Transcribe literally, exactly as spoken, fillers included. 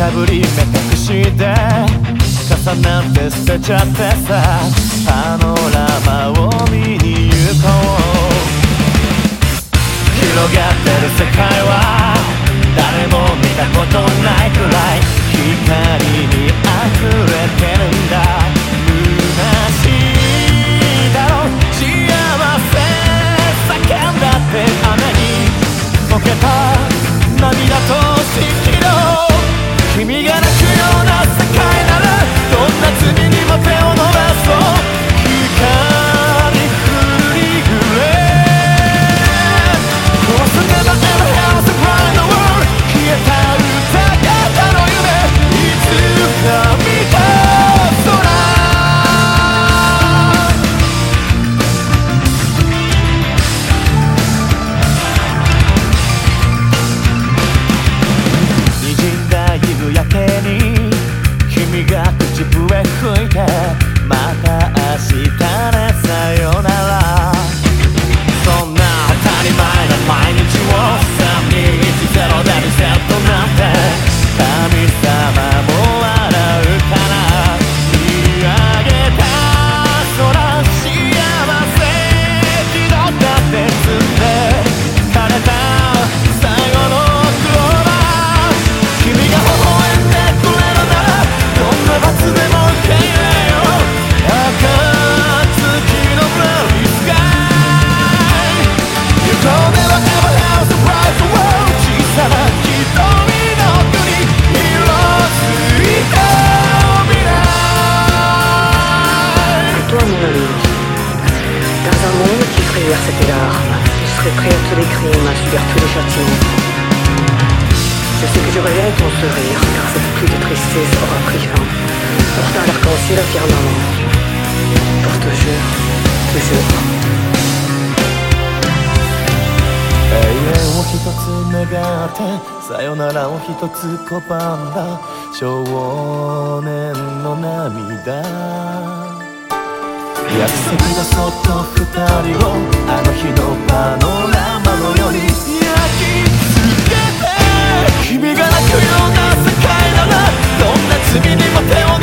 かぶり目隠しで傘なんて捨てちゃってさ、パノラマを見に行こう。広がってる世界は誰も見たことないくらい光に溢れてるんだ。虚しいだろ幸せ叫んだって雨に溶けた涙と蜃気楼。君が泣くような世界ならどんな罪にも手を伸ばそう。光降りぐれ Cause I never ever have to cry the world。 消えた歌方の夢いつか見た空。滲んだ夕焼けに君が口笛吹いてまた明日ねさよなら。そんな当たり前な毎日をさんにいちゼロでリセットなんて神様も笑うから見上げた空幸せ気取ったって積んで枯れた最後のクローバー。君が微笑んでくれるならどんな罰でも受け入れよう。暁のブルースカイ You don't never ever have to rise the world。 小さな瞳の国色づいた未来。 Et toi mon ami, dans un monde qui ferait verser tes larmes, je serais prêt à tous les crimes, à subir tous les châtiments. Je sais que je reverrai ton sourire, car cette pluie de tristesse aura pris fin, portant l'arc-en-ciel au firmament. Pour toujours, toujours. 永遠を一つ願ってさよならを一つ拒んだ少年の涙。約束がそっと二人をあの日のパノラマのように焼き付けて。君が泣くような世界ならどんな罪にも手を